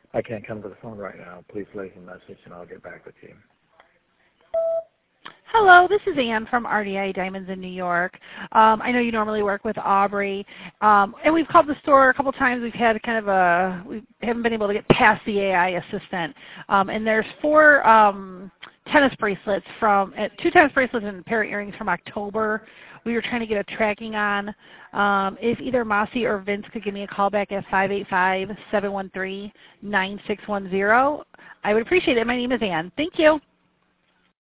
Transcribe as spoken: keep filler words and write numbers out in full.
I can't come to the phone right now. Please leave a message and I'll get back with you. Hello, this is Ann from R D I Diamonds in New York. Um, I know you normally work with Aubrey, um, and we've called the store a couple times. We've had kind of a, we haven't been able to get past the A I assistant. Um, and there's four um, tennis bracelets from, uh, two tennis bracelets and a pair of earrings from October. We were trying to get a tracking on. Um, if either Mossy or Vince could give me a call back at five eight five, seven one three, nine six one zero, I would appreciate it. My name is Ann. Thank you.